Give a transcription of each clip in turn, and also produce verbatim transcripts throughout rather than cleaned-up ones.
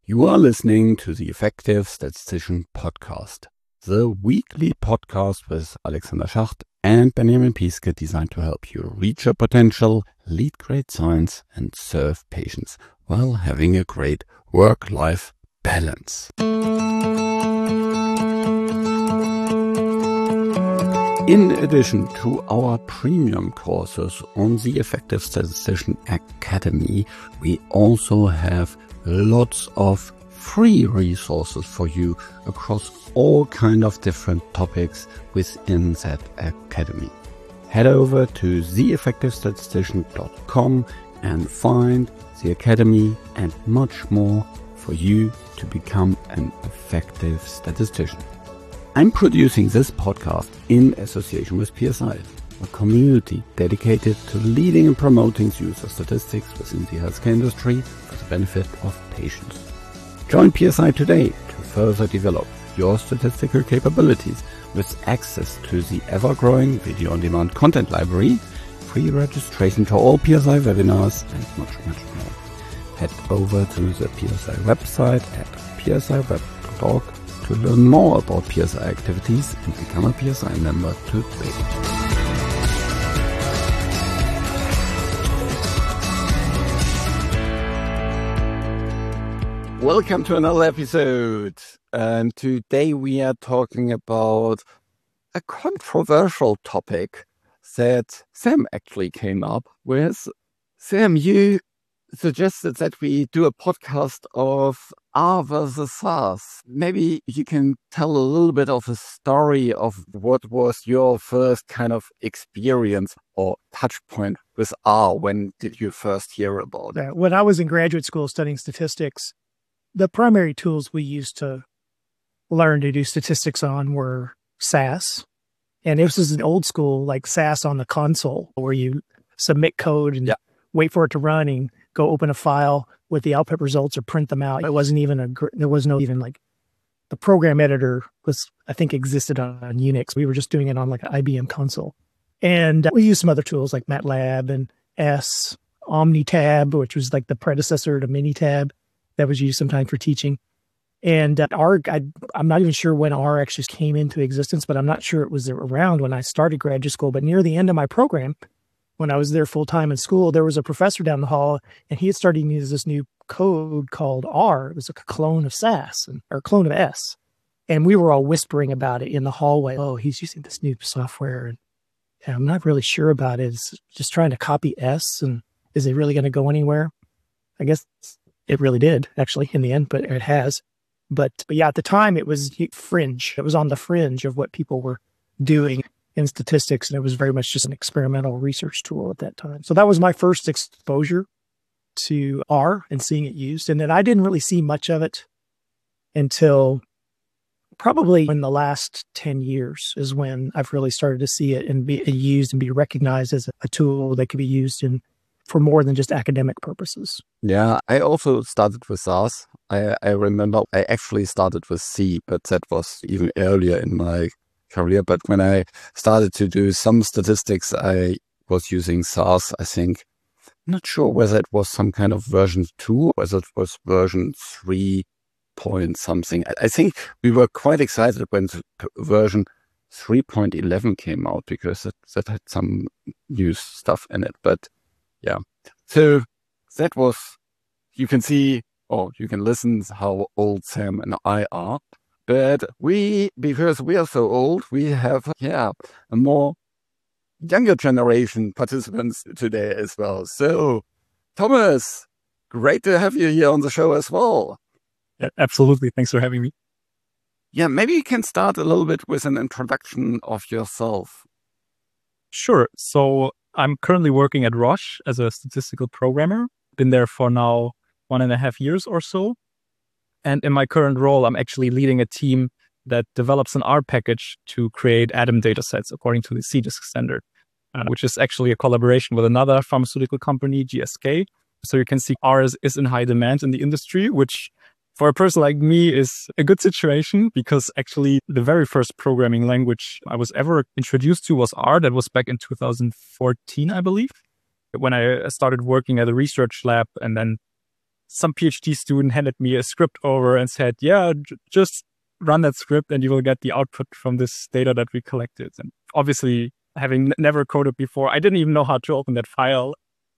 You are listening to the Effective Statistician Podcast, the weekly podcast with Alexander Schacht and Benjamin Piske, designed to help you reach your potential, lead great science, and serve patients while having a great work-life balance. In addition to our premium courses on the Effective Statistician Academy, we also have lots of free resources for you across all kind of different topics within that academy. Head over to the effective statistician dot com and find the academy and much more for you to become an effective statistician. I'm producing this podcast in association with P S I, a community dedicated to leading and promoting the use of statistics within the healthcare industry for the benefit of patients. Join P S I today to further develop your statistical capabilities with access to the ever-growing video-on-demand content library, free registration to all P S I webinars, and much, much more. Head over to the P S I website at p s i web dot org to learn more about P S I activities and become a P S I member today. Welcome to another episode. And today we are talking about a controversial topic that Sam actually came up with. Sam, you suggested that we do a podcast of R versus SARS. Maybe you can tell a little bit of a story of what was your first kind of experience or touch point with R. When did you first hear about it? When I was in graduate school studying statistics, the primary tools we used to learn to do statistics on were S A S. And this is an old school, like S A S on the console, where you submit code and yeah. wait for it to run and go open a file with the output results or print them out. It wasn't even a, there was no even like, the program editor was, I think, existed on, on Unix. We were just doing it on like an I B M console. And we used some other tools like MATLAB and S, OmniTab, which was like the predecessor to Minitab that was used sometimes for teaching. And uh, R, I, I'm not even sure when R actually came into existence, but I'm not sure it was around when I started graduate school. But near the end of my program, when I was there full time in school, there was a professor down the hall, and he had started to use this new code called R. It was a clone of S A S, and, or clone of S. And we were all whispering about it in the hallway. Oh, he's using this new software, and, and I'm not really sure about it. It's just trying to copy S, and is it really going to go anywhere? I guess it really did, actually, in the end, but it has. But, but yeah, at the time, it was fringe. It was on the fringe of what people were doing in statistics, and it was very much just an experimental research tool at that time. So that was my first exposure to R and seeing it used. And then I didn't really see much of it until probably in the last ten years is when I've really started to see it and be used and be recognized as a tool that could be used in for more than just academic purposes. Yeah, I also started with S A S. I, I remember I actually started with C, but that was even earlier in my career. But when I started to do some statistics, I was using S A S, I think. Not sure whether it was some kind of version two, whether it was version three point something. I, I think we were quite excited when the version three point eleven came out because it, that had some new stuff in it. But yeah, so that was, you can see, or you can listen how old Sam and I are. But we, because we are so old, we have, yeah, a more younger generation participants today as well. So, Thomas, great to have you here on the show as well. Yeah, absolutely. Thanks for having me. Yeah, maybe you can start a little bit with an introduction of yourself. Sure. So I'm currently working at Roche as a statistical programmer. Been there for now one and a half years or so. And in my current role, I'm actually leading a team that develops an R package to create A D A M datasets according to the C D I S C standard, uh, which is actually a collaboration with another pharmaceutical company, G S K. So you can see R is, is in high demand in the industry, which for a person like me is a good situation because actually the very first programming language I was ever introduced to was R. That was back in two thousand fourteen, I believe, when I started working at a research lab and then some PhD student handed me a script over and said, yeah, j- just run that script and you will get the output from this data that we collected. And obviously, having n- never coded before, I didn't even know how to open that file.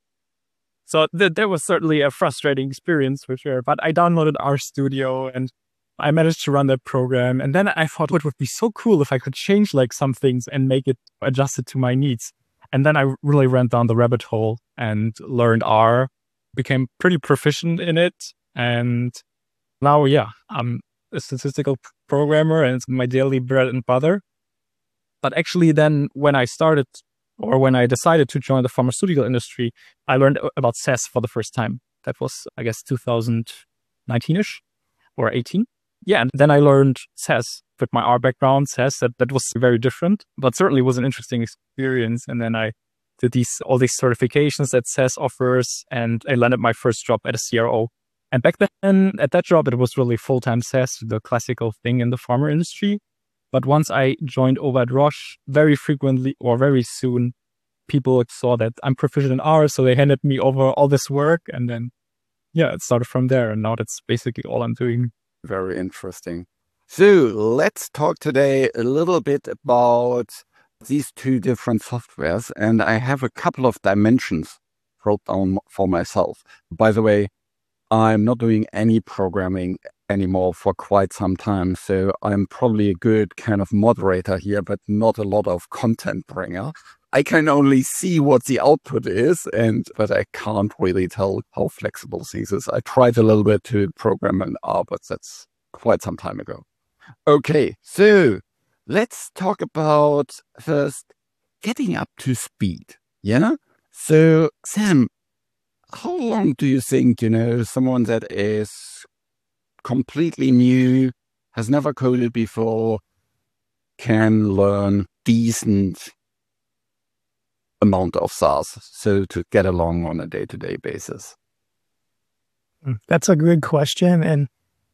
So th- that was certainly a frustrating experience for sure. But I downloaded RStudio and I managed to run that program. And then I thought it would be so cool if I could change like some things and make it adjusted to my needs. And then I really went down the rabbit hole and learned R, became pretty proficient in it. And now, yeah, I'm a statistical programmer and it's my daily bread and butter. But actually then when I started or when I decided to join the pharmaceutical industry, I learned about S A S for the first time. That was, I guess, two thousand nineteen-ish or eighteen. Yeah, and then I learned S A S with my R background, S A S. That, that was very different, but certainly was an interesting experience. And then I did these all these certifications that S A S offers, and I landed my first job at a C R O. And back then, at that job, it was really full-time S A S, the classical thing in the pharma industry. But once I joined over at Roche, very frequently or very soon, people saw that I'm proficient in R, so they handed me over all this work. And then, yeah, it started from there. And now that's basically all I'm doing. Very interesting. So let's talk today a little bit about these two different softwares. And I have a couple of dimensions wrote down for myself. By the way, I'm not doing any programming anymore for quite some time. So I'm probably a good kind of moderator here, but not a lot of content bringer. I can only see what the output is, and but I can't really tell how flexible things is. I tried a little bit to program in R, but that's quite some time ago. Okay, so let's talk about first getting up to speed. Yeah? So Sam, how long do you think, you know, someone that is completely new, has never coded before, can learn decent amount of S A S, so to get along on a day-to-day basis? That's a good question. And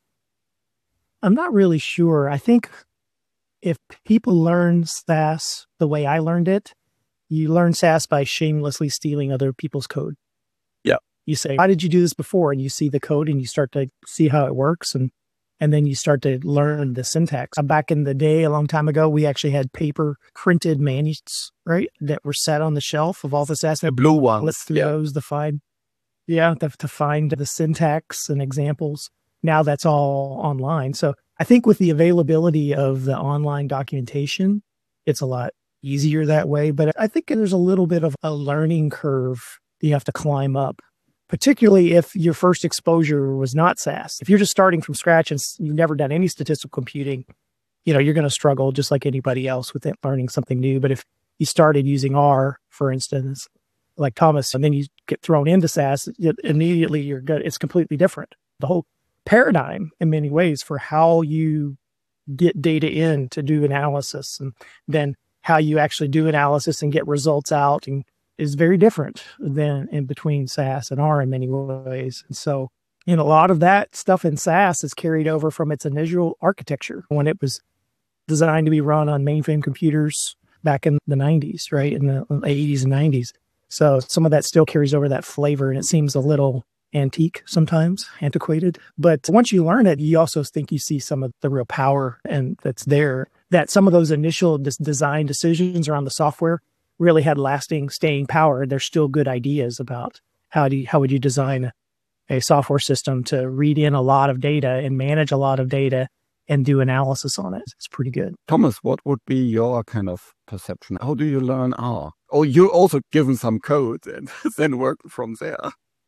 I'm not really sure. I think if people learn S A S the way I learned it, you learn S A S by shamelessly stealing other people's code. Yeah. You say, how did you do this before? And you see the code and you start to see how it works. And And then you start to learn the syntax. Back in the day, a long time ago, we actually had paper printed manuals, right, that were set on the shelf of all the S A S. The blue ones. Flip through Yeah. those to find, yeah, to, to find the syntax and examples. Now that's all online. So I think with the availability of the online documentation, it's a lot easier that way. But I think there's a little bit of a learning curve that you have to climb up, particularly if your first exposure was not S A S. If you're just starting from scratch and you've never done any statistical computing, you know, you're going to struggle just like anybody else with it, learning something new. But if you started using R, for instance, like Thomas, and then you get thrown into S A S, it, immediately you're good. It's completely different. The whole paradigm in many ways for how you get data in to do analysis, and then how you actually do analysis and get results out, and is very different than in between S A S and R in many ways. And so, you know, a lot of that stuff in S A S is carried over from its initial architecture when it was designed to be run on mainframe computers back in the nineties, right? In the eighties and nineties. So some of that still carries over that flavor, and it seems a little antique sometimes, antiquated. But once you learn it, you also think you see some of the real power and that's there, that some of those initial des- design decisions around the software really had lasting staying power. There's still good ideas about how do you, how would you design a software system to read in a lot of data and manage a lot of data and do analysis on it. It's pretty good. Thomas, what would be your kind of perception? How do you learn R? Or you also given some code and then work from there?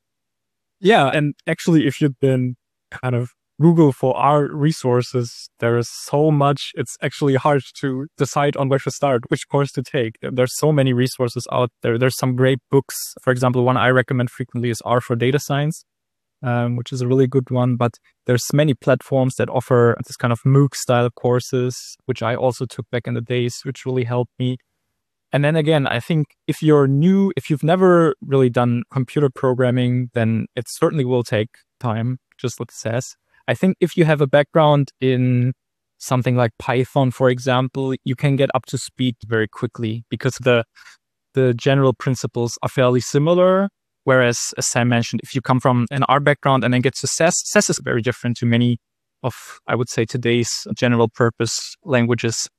Yeah, and actually, if you've been kind of Google for R resources, there is so much, it's actually hard to decide on where to start, which course to take. There's so many resources out there. There's some great books. For example, one I recommend frequently is R for Data Science, um, which is a really good one. But there's many platforms that offer this kind of MOOC-style courses, which I also took back in the days, which really helped me. And then again, I think if you're new, if you've never really done computer programming, then it certainly will take time, just what it says. I think if you have a background in something like Python, for example, you can get up to speed very quickly because the the general principles are fairly similar. Whereas, as Sam mentioned, if you come from an R background and then get to SAS, SAS is very different to many of, I would say, today's general purpose languages.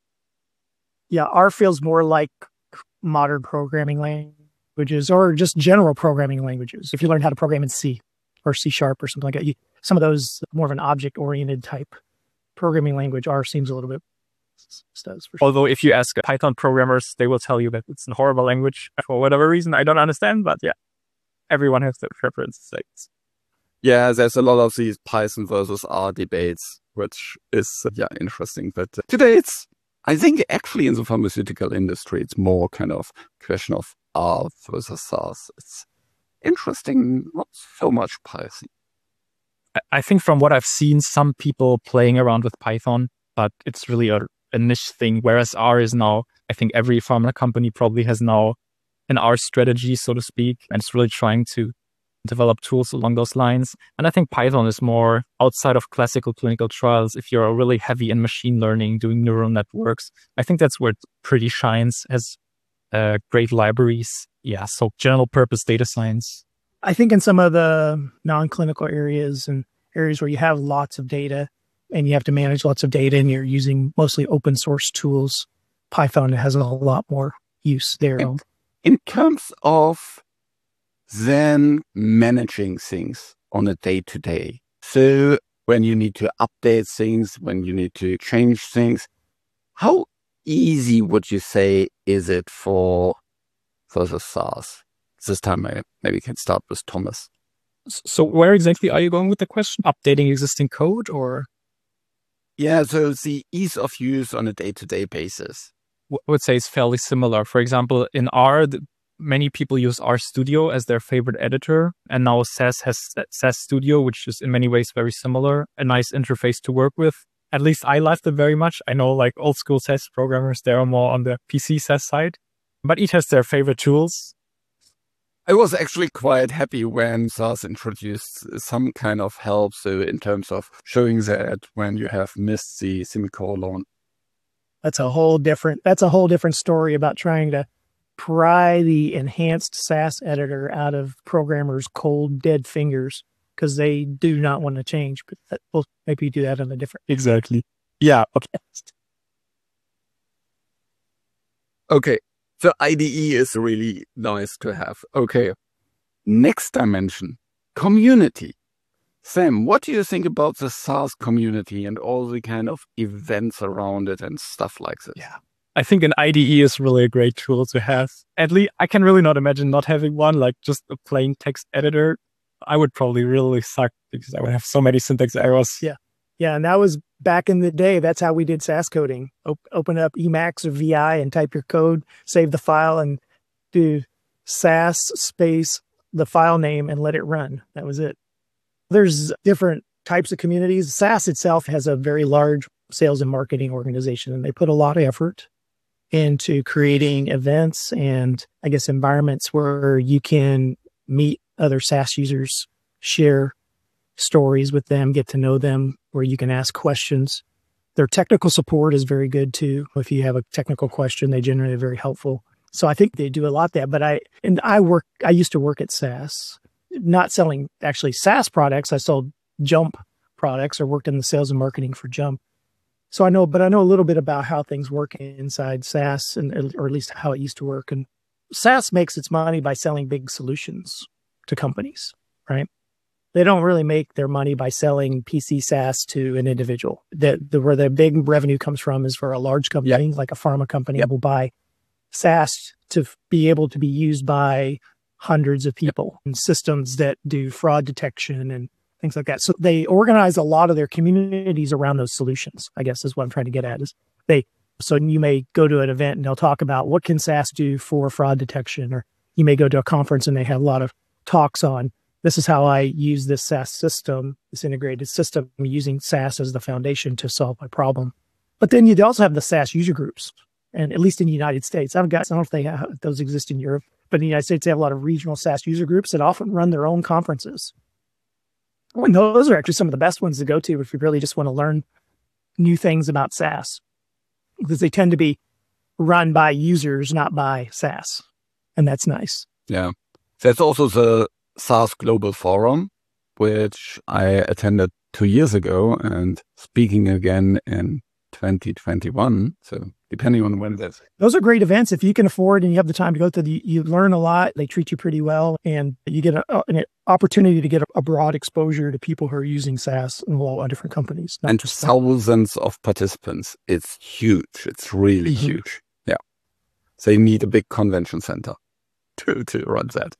Yeah, R feels more like modern programming languages or just general programming languages. If you learn how to program in C or C sharp or something like that, you, some of those more of an object-oriented type programming language, R seems a little bit does. For sure. Although if you ask Python programmers, they will tell you that it's a horrible language for whatever reason. I don't understand, but yeah, everyone has their preferences. Yeah, there's a lot of these Python versus R debates, which is, uh, yeah, interesting. But uh, today it's, I think actually in the pharmaceutical industry, it's more kind of question of R versus SAS. It's interesting, not so much Python. I think from what I've seen, some people playing around with Python, but it's really a, a niche thing. Whereas R is now, I think every pharma company probably has now an R strategy, so to speak, and it's really trying to develop tools along those lines. And I think Python is more outside of classical clinical trials. If you're really heavy in machine learning, doing neural networks, I think that's where it pretty shines, has uh, great libraries. Yeah, so general purpose data science. I think in some of the non-clinical areas and areas where you have lots of data and you have to manage lots of data and you're using mostly open source tools, Python has a lot more use there. In, in terms of then managing things on a day-to-day. So when you need to update things, when you need to change things, how easy would you say is it for, for the SAS? This time I maybe can start with Thomas. So where exactly are you going with the question? Updating existing code or? Yeah, so the ease of use on a day-to-day basis. I would say it's fairly similar. For example, in R, the, many people use RStudio as their favorite editor. And now SAS has SAS Studio, which is in many ways very similar. A nice interface to work with. At least I liked it very much. I know like old school SAS programmers, they're more on the P C SAS side. But each has their favorite tools. I was actually quite happy when SAS introduced some kind of help. So in terms of showing that when you have missed the semicolon. That's a whole different, that's a whole different story about trying to pry the enhanced SAS editor out of programmers' cold, dead fingers because they do not want to change. But that, we'll maybe do that on a different. Exactly. Yeah. Okay. Okay. So I D E is really nice to have. Okay. Next dimension, community. Sam, what do you think about the SAS community and all the kind of events around it and stuff like this? Yeah. I think an I D E is really a great tool to have. At least I can really not imagine not having one, like just a plain text editor. I would probably really suck because I would have so many syntax errors. Yeah. Yeah. And that was back in the day. That's how we did SAS coding. Op- open up Emacs or V I and type your code, save the file and do SAS space, the file name and let it run. That was it. There's different types of communities. SAS itself has a very large sales and marketing organization, and they put a lot of effort into creating events and I guess environments where you can meet other SAS users, share stories with them, get to know them, where you can ask questions. Their technical support is very good too. If you have a technical question, they generally are very helpful. So I think they do a lot there. But I and I work. I used to work at SAS, not selling actually SAS products. I sold Jump products or worked in the sales and marketing for Jump. So I know, but I know a little bit about how things work inside SAS, and or at least how it used to work. And SAS makes its money by selling big solutions to companies, right? They don't really make their money by selling P C SaaS to an individual. The, the where the big revenue comes from is for a large company, yep. like a pharma company, yep. will buy SaaS to f- be able to be used by hundreds of people yep. and systems that do fraud detection and things like that. So they organize a lot of their communities around those solutions, I guess is what I'm trying to get at. Is they so you may go to an event and they'll talk about what can SaaS do for fraud detection, or you may go to a conference and they have a lot of talks on this is how I use this SaaS system, this integrated system, using SaaS as the foundation to solve my problem. But then you also have the SaaS user groups, and at least in the United States, I don't, I don't know if they have, if those exist in Europe, but in the United States, they have a lot of regional SaaS user groups that often run their own conferences. And those are actually some of the best ones to go to if you really just want to learn new things about SaaS, because they tend to be run by users, not by SaaS. And that's nice. Yeah. There's also the SaaS Global Forum, which I attended two years ago and speaking again in twenty twenty-one. So depending on when it is. Those are great events. If you can afford and you have the time to go to the, you learn a lot. They treat you pretty well, and you get a, an opportunity to get a, a broad exposure to people who are using SaaS in a lot of different companies. And thousands of participants. It's huge. It's really mm-hmm. huge. Yeah. They need a big convention center to, to run that.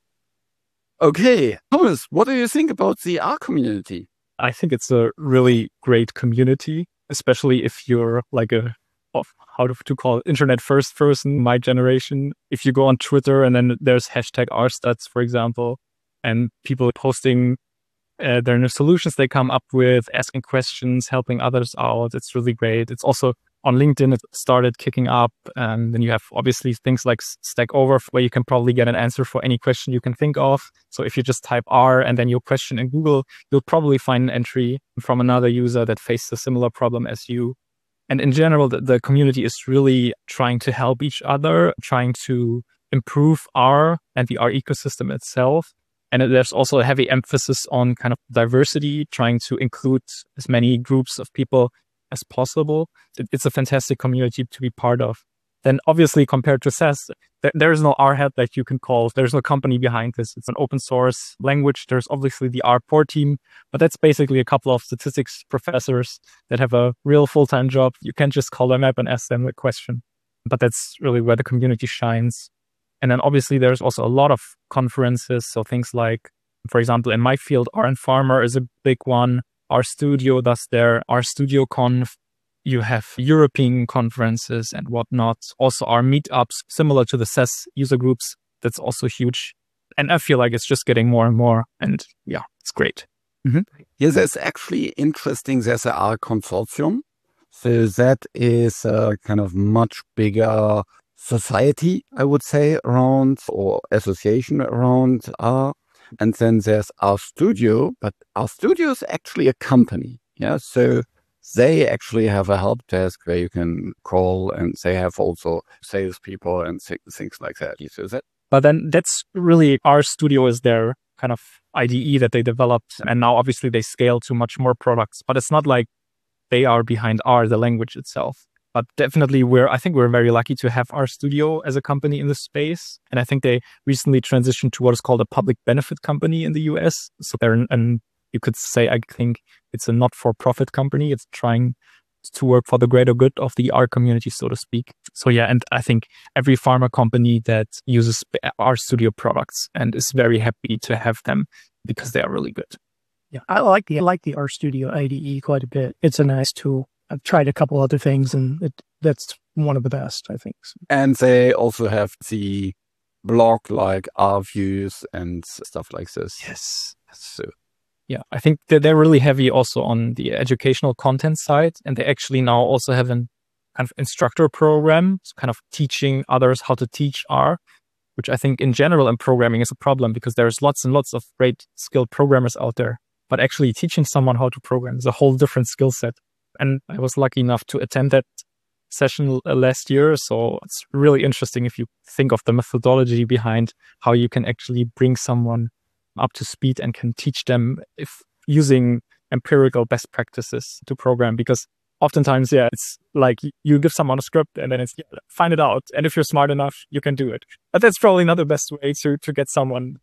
Okay. Thomas, what do you think about the R community? I think it's a really great community, especially if you're like a, of how to call it, internet first person, my generation. If you go on Twitter and then there's hashtag R Stats, for example, and people posting uh, their new solutions they come up with, asking questions, helping others out. It's really great. It's also on LinkedIn, it started kicking up. And then you have obviously things like Stack Overflow, where you can probably get an answer for any question you can think of. So if you just type R and then your question in Google, you'll probably find an entry from another user that faced a similar problem as you. And in general, the, the community is really trying to help each other, trying to improve R and the R ecosystem itself. And there's also a heavy emphasis on kind of diversity, trying to include as many groups of people as possible. It's a fantastic community to be part of. Then obviously compared to SaaS, there, there is no R hat that you can call. There's no company behind this. It's an open source language. There's obviously the R core team, but that's basically a couple of statistics professors that have a real full-time job. You can't just call them up and ask them a question, but that's really where the community shines. And then obviously there's also a lot of conferences. So things like, for example, in my field, R and Farmer is a big one. RStudio does their RStudio Conf. You have European conferences and whatnot. Also our meetups, similar to the SaaS user groups. That's also huge. And I feel like it's just getting more and more. And yeah, it's great. Mm-hmm. Yeah, that's actually interesting. There's a R consortium. So that is a kind of much bigger society, I would say, around, or association around R. And then there's RStudio, but RStudio is actually a company. Yeah, so they actually have a help desk where you can call, and they have also salespeople and th- things like that. You see that? But then that's really, RStudio is their kind of I D E that they developed. And now obviously they scale to much more products, but it's not like they are behind R, the language itself. But definitely we're, I think we're very lucky to have RStudio as a company in this space. And I think they recently transitioned to what is called a public benefit company in the U S. So they're an, an you could say, I think it's a not-for-profit company. It's trying to work for the greater good of the R community, so to speak. So yeah, and I think every pharma company that uses RStudio products and is very happy to have them because they are really good. Yeah, I like the I like the RStudio I D E quite a bit. It's a nice tool. I've tried a couple other things, and it, that's one of the best, I think. And they also have the blog like RViews and stuff like this. Yes. So yeah, I think that they're really heavy also on the educational content side, and they actually now also have an kind of instructor program, so kind of teaching others how to teach R, which I think in general in programming is a problem because there's lots and lots of great skilled programmers out there, but actually teaching someone how to program is a whole different skill set. And I was lucky enough to attend that session last year. So it's really interesting if you think of the methodology behind how you can actually bring someone up to speed and can teach them if using empirical best practices to program. Because oftentimes, yeah, it's like you give someone a script and then it's, yeah, find it out. And if you're smart enough, you can do it. But that's probably not the best way to, to get someone.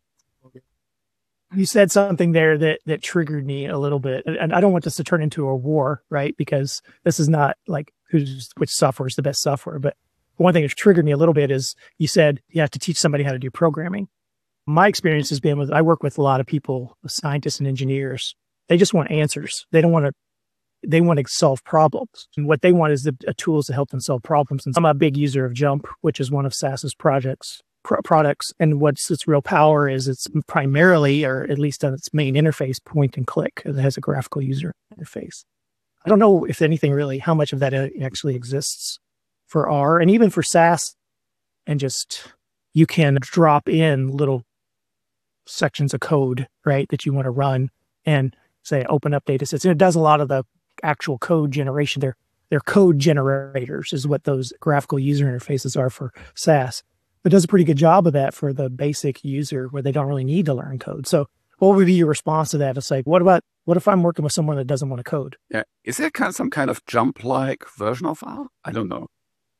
You said something there that, that triggered me a little bit. And I don't want this to turn into a war, right? Because this is not like who's which software is the best software. But one thing that triggered me a little bit is you said you have to teach somebody how to do programming. My experience has been with, I work with a lot of people, scientists and engineers. They just want answers. They don't want to, they want to solve problems. And what they want is the uh, tools to help them solve problems. And I'm a big user of Jump, which is one of SaaS's projects. products. And what's its real power is it's primarily, or at least on its main interface, point and click. It has a graphical user interface. I don't know if anything really, how much of that actually exists for R and even for SaaS. And just, you can drop in little sections of code, right, that you want to run and say, open up data sets. And it does a lot of the actual code generation. They're, they're code generators is what those graphical user interfaces are for SaaS. It does a pretty good job of that for the basic user where they don't really need to learn code. So what would be your response to that? It's like, what about, what if I'm working with someone that doesn't want to code? Yeah. Is there kind of some kind of jump-like version of R? I don't know.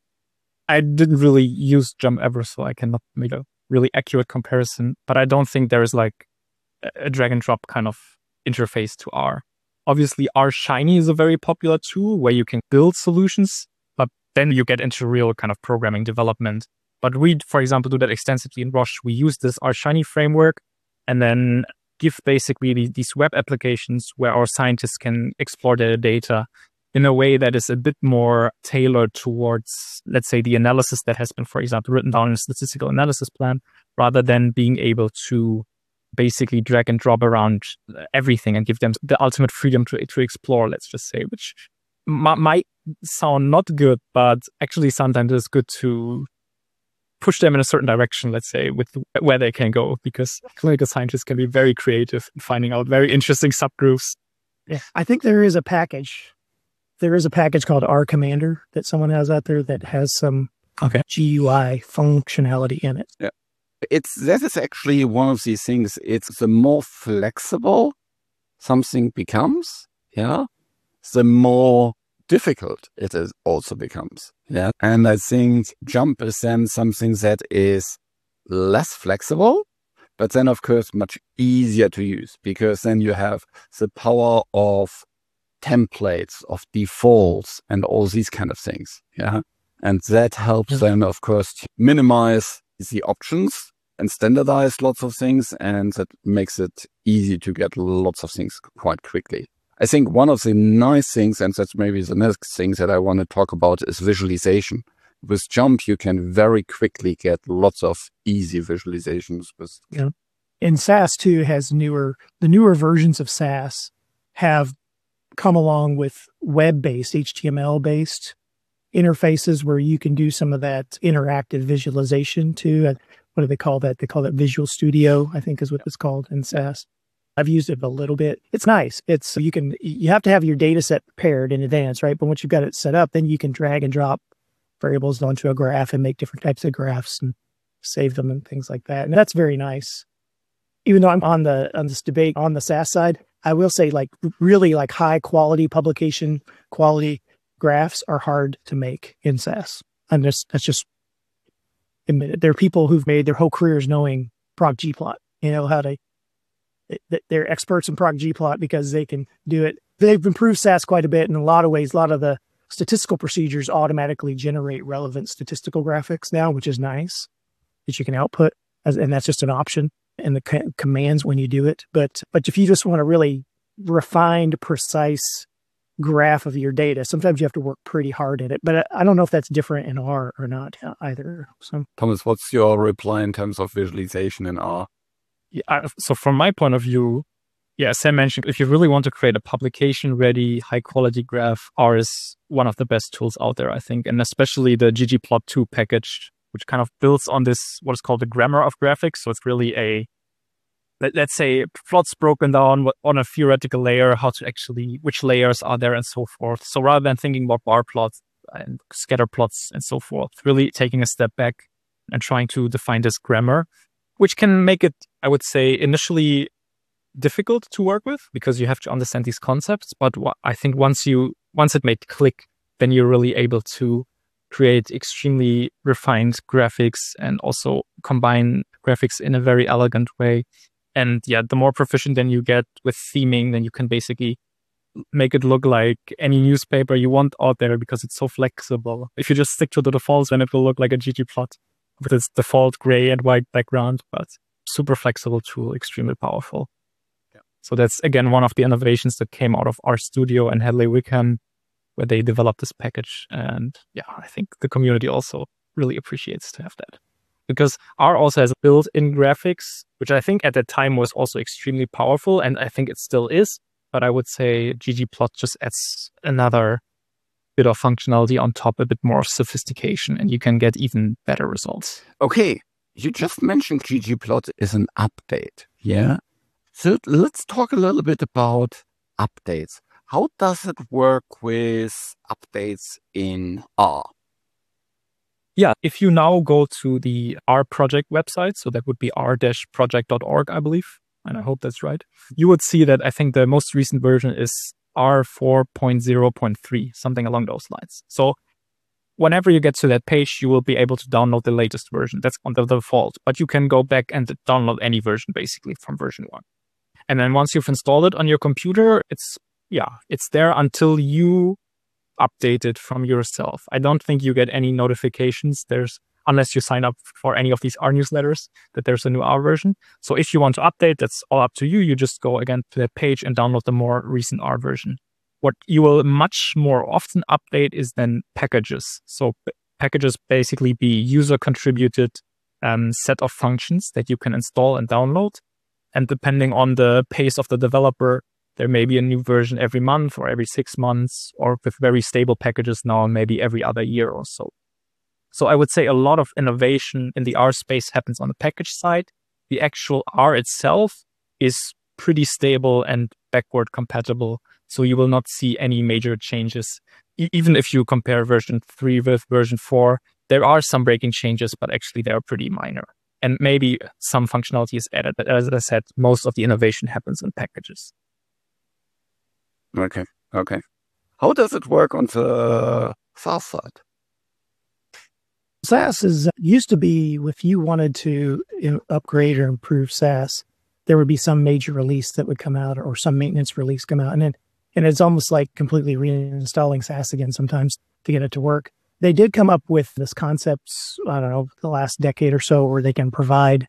I didn't really use Jump ever, so I cannot make a really accurate comparison, but I don't think there is like a drag and drop kind of interface to R. Obviously, R Shiny is a very popular tool where you can build solutions, but then you get into real kind of programming development. But we, for example, do that extensively in Roche. We use this R Shiny framework and then give basically these web applications where our scientists can explore their data in a way that is a bit more tailored towards, let's say, the analysis that has been, for example, written down in a statistical analysis plan, rather than being able to basically drag and drop around everything and give them the ultimate freedom to, to explore, let's just say, which m- might sound not good, but actually sometimes it's good to push them in a certain direction, let's say, with where they can go, because clinical scientists can be very creative in finding out very interesting subgroups. Yeah, I think there is a package. There is a package called R Commander that someone has out there that has some okay. G U I functionality in it. Yeah. It's, that is actually one of these things. It's the more flexible something becomes, yeah, the more difficult it is also becomes. Yeah. And I think Jump is then something that is less flexible, but then of course much easier to use, because then you have the power of templates, of defaults, and all these kind of things. Yeah. And that helps yeah. then of course to minimize the options and standardize lots of things. And that makes it easy to get lots of things quite quickly. I think one of the nice things, and that's maybe the next thing that I want to talk about, is visualization. With Jump, you can very quickly get lots of easy visualizations. With yeah. And S A S too has newer, the newer versions of S A S have come along with web-based, H T M L-based interfaces where you can do some of that interactive visualization too. And what do they call that? They call that Visual Studio, I think is what it's called in S A S. I've used it a little bit. It's nice. It's, you can, you have to have your data set prepared in advance, right? But once you've got it set up, then you can drag and drop variables onto a graph and make different types of graphs and save them and things like that. And that's very nice. Even though I'm on the, on this debate on the S A S side, I will say like really like high quality publication quality graphs are hard to make in S A S. And that's, that's just admitted. There are people who've made their whole careers knowing ProgGplot, you know, how to, they're experts in ProgGplot because they can do it. They've improved S A S quite a bit in a lot of ways. A lot of the statistical procedures automatically generate relevant statistical graphics now, which is nice that you can output. As, and that's just an option in the c- commands when you do it. But, but if you just want a really refined, precise graph of your data, sometimes you have to work pretty hard at it. But I, I don't know if that's different in R or not either. So, Thomas, what's your reply in terms of visualization in R? Yeah, so from my point of view, yeah, Sam mentioned, if you really want to create a publication-ready, high-quality graph, R is one of the best tools out there, I think, and especially the ggplot two package, which kind of builds on this, what is called the grammar of graphics. So it's really a, let, let's say, plots broken down on a theoretical layer, how to actually, which layers are there and so forth. So rather than thinking about bar plots and scatter plots and so forth, really taking a step back and trying to define this grammar, which can make it, I would say, initially difficult to work with because you have to understand these concepts. But wh- I think once you once it made click, then you're really able to create extremely refined graphics and also combine graphics in a very elegant way. And yeah, the more proficient then you get with theming, then you can basically make it look like any newspaper you want out there because it's so flexible. If you just stick to the defaults, then it will look like a ggplot with its default gray and white background, but super flexible tool, extremely powerful. Yeah. So that's, again, one of the innovations that came out of RStudio and Hadley Wickham, where they developed this package. And yeah, I think the community also really appreciates to have that. Because R also has built-in graphics, which I think at that time was also extremely powerful, and I think it still is. But I would say ggplot just adds another bit of functionality on top, a bit more sophistication, and you can get even better results. Okay, you just mentioned ggplot is an update, yeah? So let's talk a little bit about updates. How does it work with updates in R? Yeah, if you now go to the R project website, so that would be r dash project dot org, I believe, and I hope that's right, you would see that I think the most recent version is R four point zero point three, something along those lines. So whenever you get to that page, you will be able to download the latest version. That's on the default, but you can go back and download any version basically from version one. And then once you've installed it on your computer, it's, yeah, it's there until you update it from yourself. I don't think you get any notifications. There's, unless you sign up for any of these R newsletters, that there's a new R version. So if you want to update, that's all up to you. You just go again to that page and download the more recent R version. What you will much more often update is then packages. So p- packages basically be user contributed um, set of functions that you can install and download. And depending on the pace of the developer, there may be a new version every month or every six months, or with very stable packages now, maybe every other year or so. So I would say a lot of innovation in the R space happens on the package side. The actual R itself is pretty stable and backward compatible. So you will not see any major changes. E- even if you compare version three with version four, there are some breaking changes, but actually they are pretty minor. And maybe some functionality is added. But as I said, most of the innovation happens in packages. Okay, okay. How does it work on the SaaS side? SaaS is used to be, if you wanted to you know, upgrade or improve SaaS, there would be some major release that would come out or some maintenance release come out. And then, and it's almost like completely reinstalling SaaS again sometimes to get it to work. They did come up with this concept, I don't know, the last decade or so, where they can provide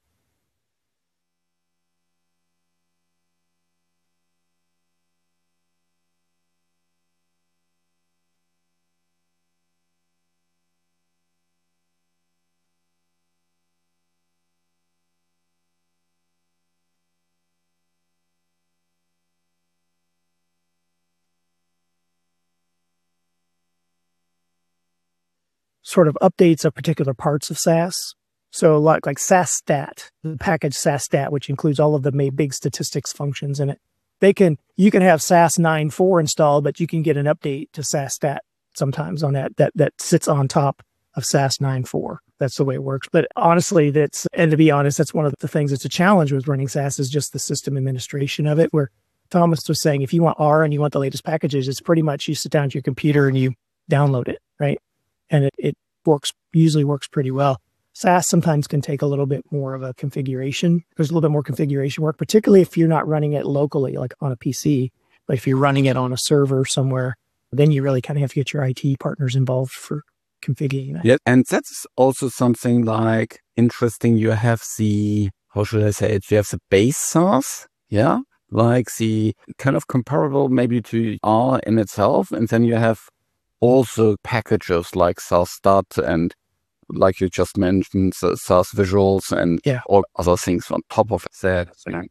sort of updates of particular parts of SaaS. So like, like SaaS Stat, the package SaaS Stat, which includes all of the big statistics functions in it. They can, you can have SaaS nine point four installed, but you can get an update to SaaS Stat sometimes on that, that, that sits on top of SaaS nine point four. That's the way it works. But honestly, that's, and to be honest, that's one of the things that's a challenge with running SaaS is just the system administration of it, where Thomas was saying, if you want R and you want the latest packages, it's pretty much you sit down to your computer and you download it, right? And it, it works, usually works pretty well. SaaS sometimes can take a little bit more of a configuration. There's a little bit more configuration work, particularly if you're not running it locally, like on a P C. But if you're running it on a server somewhere, then you really kind of have to get your I T partners involved for configuring that. Yeah, and that's also something like interesting. You have the, how should I say it? You have the base SaaS, yeah, like the kind of comparable maybe to R in itself. And then you have also packages like SaaS Stat and like you just mentioned, SaaS Visuals and yeah. all other things on top of that.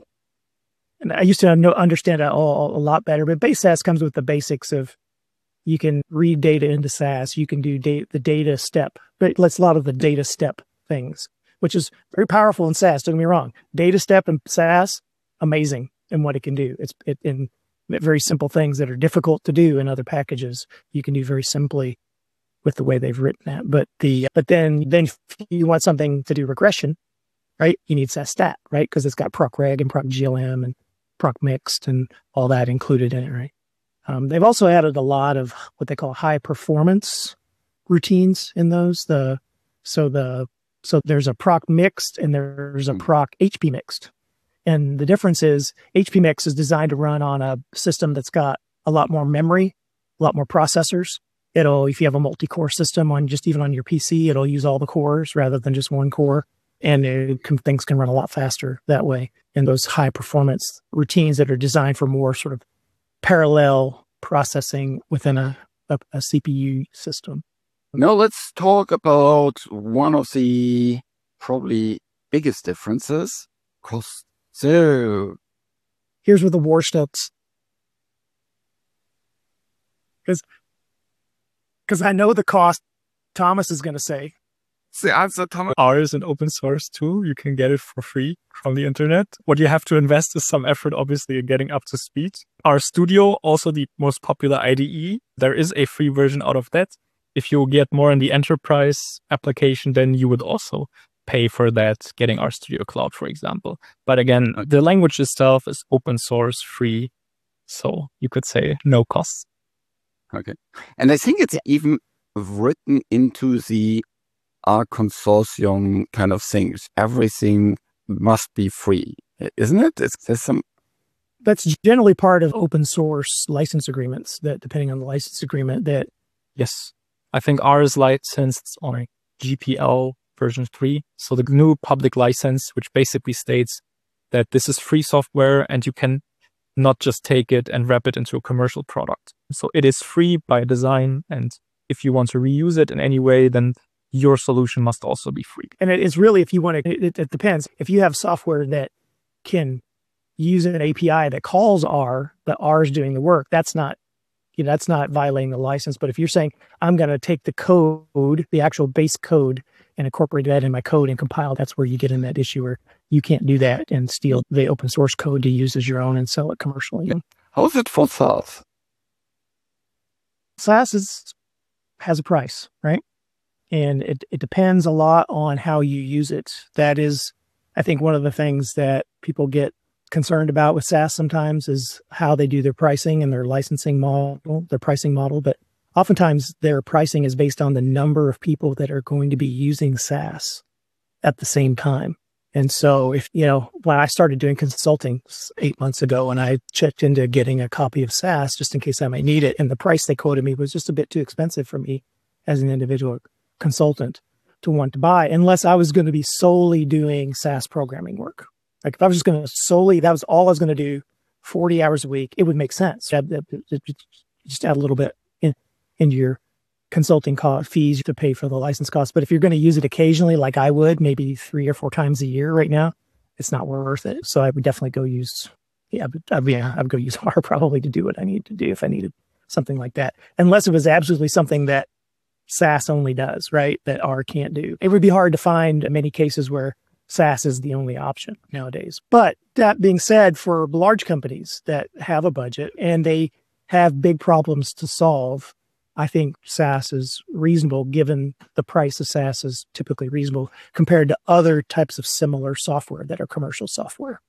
And I used to know, understand that all a lot better, but base SaaS comes with the basics of you can read data into SaaS, you can do da- the data step, but it's a lot of the data step things, which is very powerful in SaaS. Don't get me wrong. Data step in SaaS, amazing in what it can do. It's it, in very simple things that are difficult to do in other packages. You can do very simply with the way they've written that. But the but then then if you want something to do regression, right? You need SaaS Stat, right? Because it's got ProcReg and ProcGLM and ProcMixed and all that included in it, right? Um, they've also added a lot of what they call high performance routines in those. The so the so there's a ProcMixed and there's a Proc H P Mixed. And the difference is H P Mix is designed to run on a system that's got a lot more memory, a lot more processors. It'll, if you have a multi-core system on just even on your P C, it'll use all the cores rather than just one core. And it can, things can run a lot faster that way. And those high performance routines that are designed for more sort of parallel processing within a, a, a C P U system. Now let's talk about one of the probably biggest differences, cost. So here's where the war starts. Because because I know the cost Thomas is going to say. The answer, Thomas. R is an open source tool. You can get it for free from the internet. What you have to invest is some effort, obviously, in getting up to speed. RStudio, also the most popular I D E. There is a free version out of that. if you get more in the enterprise application, then you would also pay for that, getting RStudio Cloud, for example. But again, the language itself is open source, free. So you could say no costs. Okay. And I think it's even written into the R consortium kind of things. Everything must be free, isn't it? Is there some... That's generally part of open source license agreements, that depending on the license agreement that... Yes. I think R is licensed on G P L version three. So the new public license, which basically states that this is free software and you can not just take it and wrap it into a commercial product. So it is free by design. And if you want to reuse it in any way, then your solution must also be free. And it is really, if you want to, it, it depends. If you have software that can use an A P I that calls R, but R is doing the work, that's not, you know, that's not violating the license. But if you're saying, I'm going to take the code, the actual base code, and incorporate that in my code and compile, that's where you get in that issue where you can't do that and steal the open source code to use as your own and sell it commercially. How is it for SaaS? SaaS is, has a price, right? And it, it depends a lot on how you use it. That is, I think, one of the things that people get concerned about with SaaS sometimes is how they do their pricing and their licensing model, their pricing model. But oftentimes their pricing is based on the number of people that are going to be using SaaS at the same time. And so if, you know, when I started doing consulting eight months ago and I checked into getting a copy of SaaS just in case I might need it, and the price they quoted me was just a bit too expensive for me as an individual consultant to want to buy, unless I was going to be solely doing SaaS programming work. Like if I was just going to solely, that was all I was going to do, forty hours a week, it would make sense. Just add a little bit in, into your consulting cost fees to pay for the license costs. But if you're going to use it occasionally, like I would, maybe three or four times a year right now, it's not worth it. So I would definitely go use, yeah, I'd, yeah, I'd go use R probably to do what I need to do if I needed something like that. Unless it was absolutely something that SaaS only does, right? That R can't do. It would be hard to find many cases where SaaS is the only option nowadays. But that being said, for large companies that have a budget and they have big problems to solve, I think SaaS is reasonable given the price of SaaS is typically reasonable compared to other types of similar software that are commercial software.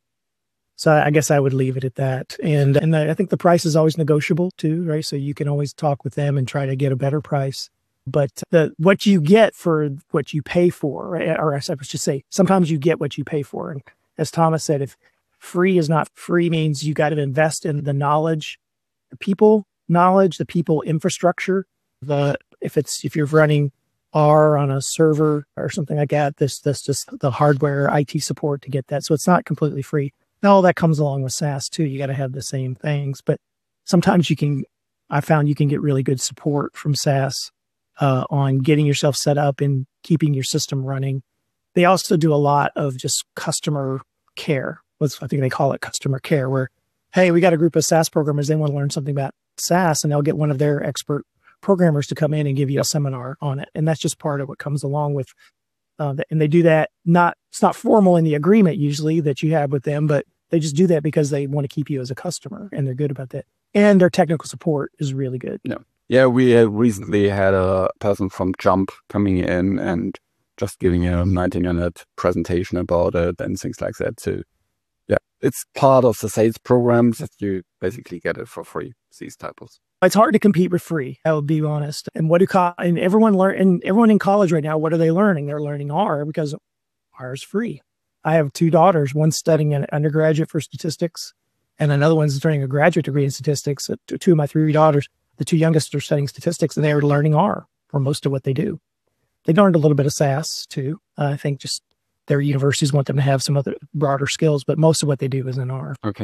So I guess I would leave it at that. And, and I think the price is always negotiable too, right? So you can always talk with them and try to get a better price. But the, what you get for what you pay for, right? Or I should say, sometimes you get what you pay for. And as Thomas said, if free is not free means you got to invest in the knowledge, the people knowledge, the people infrastructure, the, if it's, if you're running R on a server or something like that, this, this just the hardware, I T support to get that. So it's not completely free. Now all that comes along with SaaS too. You got to have the same things, but sometimes you can, I found you can get really good support from SaaS uh, on getting yourself set up and keeping your system running. They also do a lot of just customer care. What's, I think they call it customer care, where, hey, we got a group of SaaS programmers. They want to learn something about SaaS, and they'll get one of their expert programmers to come in and give you a seminar on it. And that's just part of what comes along with, uh, the, and they do that, not, it's not formal in the agreement usually that you have with them, but they just do that because they want to keep you as a customer and they're good about that. And their technical support is really good. Yeah. Yeah. We uh, recently had a person from Jump coming in and just giving a ninety minute presentation about it and things like that too. Yeah, it's part of the sales programs that you basically get it for free, these types. It's hard to compete with free, I will be honest. And what do co- and everyone learn and everyone in college right now, what are they learning? They're learning R because R is free. I have two daughters, one studying an undergraduate for statistics and another one's studying a graduate degree in statistics. Two of my three daughters, the two youngest are studying statistics and they are learning R for most of what they do. They learned a little bit of SaaS too. Uh, I think just their universities want them to have some other broader skills, but most of what they do is in R. Okay.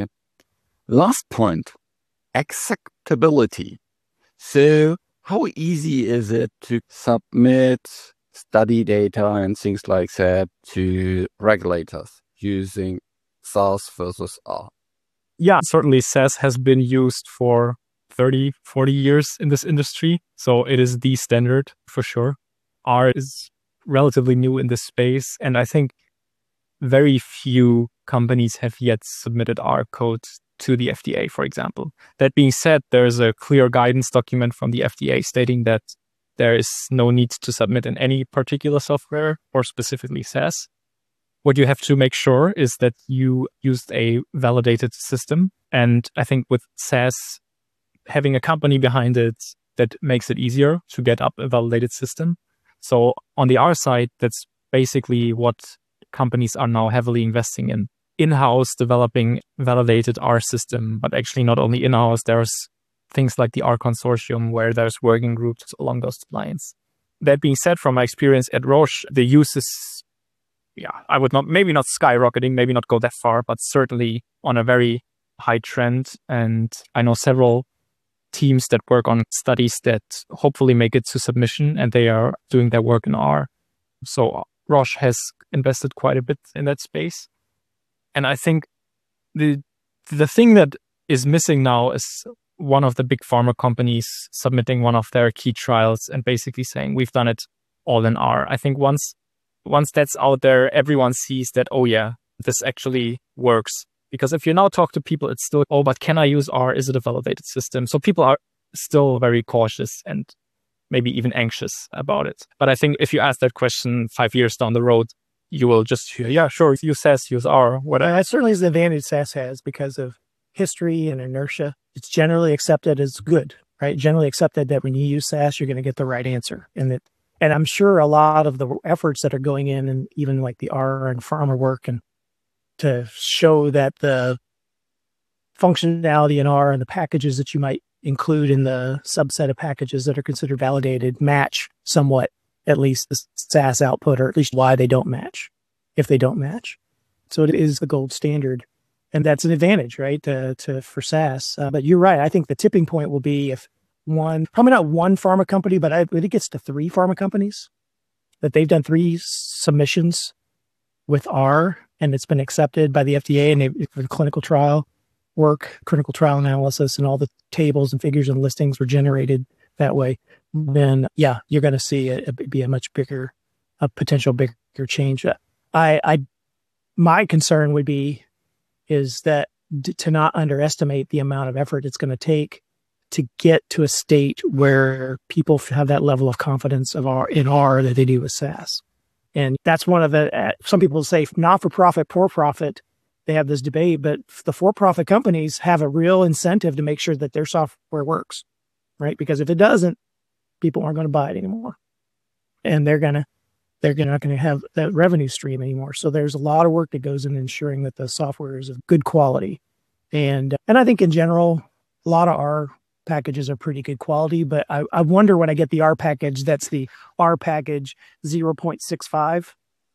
Last point, acceptability. So how easy is it to submit study data and things like that to regulators using SaaS versus R? Yeah, certainly SaaS has been used for thirty, forty years in this industry. So it is the standard for sure. R is relatively new in this space. And I think very few companies have yet submitted R code to the F D A, for example. That being said, there's a clear guidance document from the F D A stating that there is no need to submit in any particular software or specifically SaaS. What you have to make sure is that you used a validated system. And I think with SaaS, having a company behind it, that makes it easier to get up a validated system. So on the R side, that's basically what companies are now heavily investing in. In-house developing validated R system, but actually not only in-house, there's things like the R consortium where there's working groups along those lines. That being said, from my experience at Roche, the use is, yeah, I would not, maybe not skyrocketing, maybe not go that far, but certainly on a very high trend. And I know several teams that work on studies that hopefully make it to submission, and they are doing their work in R. So Roche has invested quite a bit in that space. And I think the the thing that is missing now is one of the big pharma companies submitting one of their key trials and basically saying, we've done it all in R. I think once once that's out there, everyone sees that, oh yeah, this actually works. Because if you now talk to people, it's still, oh, but can I use R? Is it a validated system? So people are still very cautious and maybe even anxious about it. But I think if you ask that question five years down the road, you will just hear, yeah, sure, use SaaS, use R, whatever. That certainly is the advantage SaaS has because of history and inertia. It's generally accepted as good, right? Generally accepted that when you use SaaS, you're going to get the right answer. And that, and I'm sure a lot of the efforts that are going in, and even like the R and pharma work, and to show that the functionality in R and the packages that you might include in the subset of packages that are considered validated match somewhat, at least the SaaS output, or at least why they don't match, if they don't match. So it is the gold standard. And that's an advantage, right, to, to for SaaS. Uh, but you're right. I think the tipping point will be if one, probably not one pharma company, but I think it gets to three pharma companies, that they've done three submissions with R, and it's been accepted by the F D A, and they, for the clinical trial work, clinical trial analysis, and all the tables and figures and listings were generated that way, then yeah, you're going to see it, it be a much bigger, a potential bigger change. I, I, my concern would be is that d- to not underestimate the amount of effort it's going to take to get to a state where people have that level of confidence of R in R that they do with SaaS. And that's one of the, uh, some people say not for profit, for profit, they have this debate, but the for-profit companies have a real incentive to make sure that their software works, right? Because if it doesn't, people aren't going to buy it anymore. And they're going to, they're not going to have that revenue stream anymore. So there's a lot of work that goes in ensuring that the software is of good quality. And, and I think in general, a lot of our packages are pretty good quality, but I, I wonder when I get the R package, that's the R package zero point six five,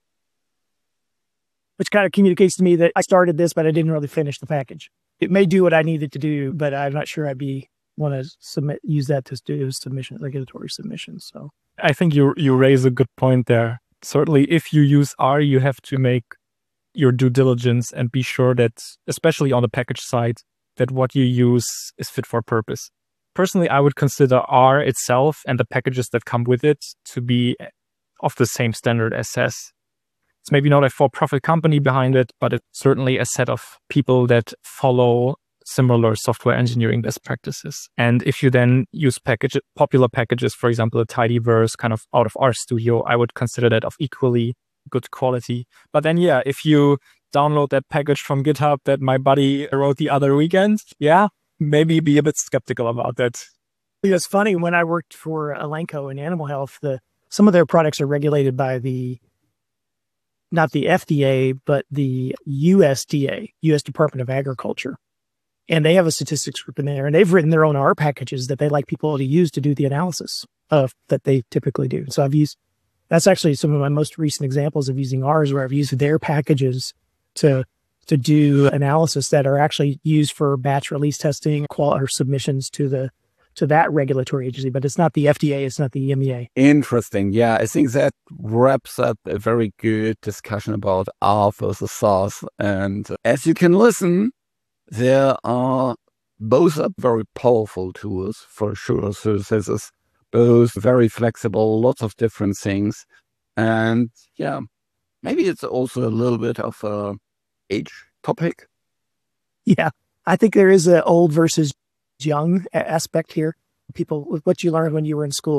which kind of communicates to me that I started this, but I didn't really finish the package. It may do what I needed to do, but I'm not sure I'd be want to submit, use that to do submission, regulatory submissions. So I think you you raise a good point there. Certainly, if you use R, you have to make your due diligence and be sure that, especially on the package side, that what you use is fit for purpose. Personally, I would consider R itself and the packages that come with it to be of the same standard as SaaS. It's maybe not a for-profit company behind it, but it's certainly a set of people that follow similar software engineering best practices. And if you then use package, popular packages, for example, a Tidyverse kind of out of RStudio, I would consider that of equally good quality. But then, yeah, if you download that package from GitHub that my buddy wrote the other weekend, yeah, maybe be a bit skeptical about that. It's funny, when I worked for Elanco in animal health, the some of their products are regulated by the, not the F D A, but the U S D A, U S Department of Agriculture. And they have a statistics group in there, and they've written their own R packages that they like people to use to do the analysis of that they typically do. So I've used, that's actually some of my most recent examples of using R's, where I've used their packages to to do analysis that are actually used for batch release testing, qual or submissions to the to that regulatory agency. But it's not the F D A, it's not the E M E A. Interesting. Yeah, I think that wraps up a very good discussion about R versus SaaS. And as you can listen, there are both are very powerful tools for sure. So this is both very flexible, lots of different things. And yeah, maybe it's also a little bit of a age topic. Yeah, I think there is an old versus young aspect here. People, what you learned when you were in school,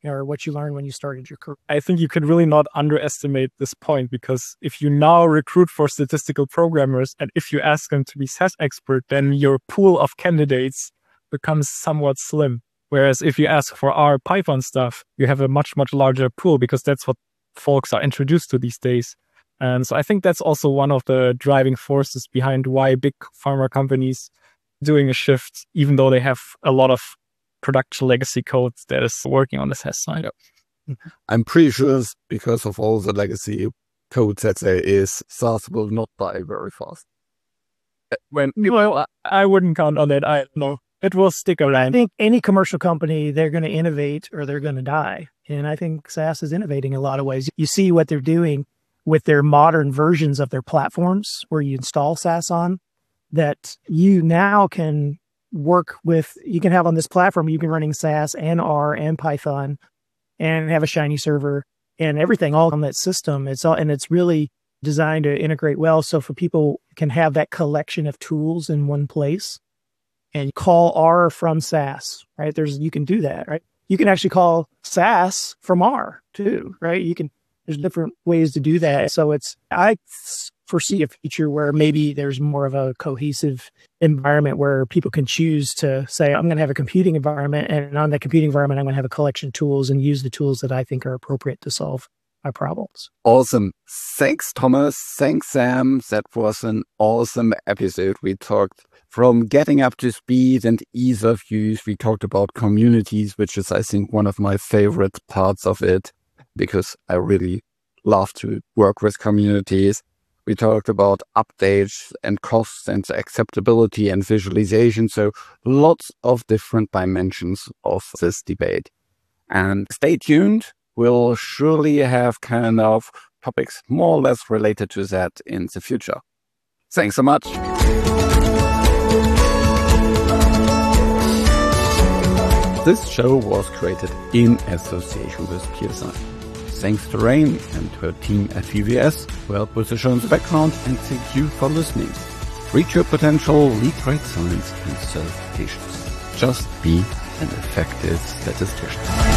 or what you learned when you started your career. I think you could really not underestimate this point, because if you now recruit for statistical programmers and if you ask them to be S A S expert, then your pool of candidates becomes somewhat slim. Whereas if you ask for R, Python stuff, you have a much, much larger pool, because that's what folks are introduced to these days. And so I think that's also one of the driving forces behind why big pharma companies doing a shift, even though they have a lot of production legacy code that is working on the S A S side. I'm pretty sure it's because of all the legacy code that there is, S A S will not die very fast. When well, I wouldn't count on that. I don't know. It will stick around. I think any commercial company, they're going to innovate or they're going to die. And I think S A S is innovating in a lot of ways. You see what they're doing with their modern versions of their platforms where you install S A S on, that you now can work with, you can have on this platform, you can running S A S and R and Python and have a Shiny server and everything all on that system. It's all, and it's really designed to integrate well. So for people can have that collection of tools in one place and call R from S A S, right? There's, you can do that, right? You can actually call S A S from R too, right? You can, there's different ways to do that. So it's, I foresee a future where maybe there's more of a cohesive environment where people can choose to say, I'm going to have a computing environment, and on that computing environment, I'm going to have a collection of tools and use the tools that I think are appropriate to solve my problems. Awesome. Thanks, Thomas. Thanks, Sam. That was an awesome episode. We talked from getting up to speed and ease of use. We talked about communities, which is, I think, one of my favorite parts of it, because I really love to work with communities. We talked about updates and costs and acceptability and visualization. So lots of different dimensions of this debate. And stay tuned. We'll surely have kind of topics more or less related to that in the future. Thanks so much. This show was created in association with P S I. Thanks to Rain and her team at V V S who helped with the show in the background, and thank you for listening. Reach your potential, lead great science, and serve patients. Just be an effective statistician.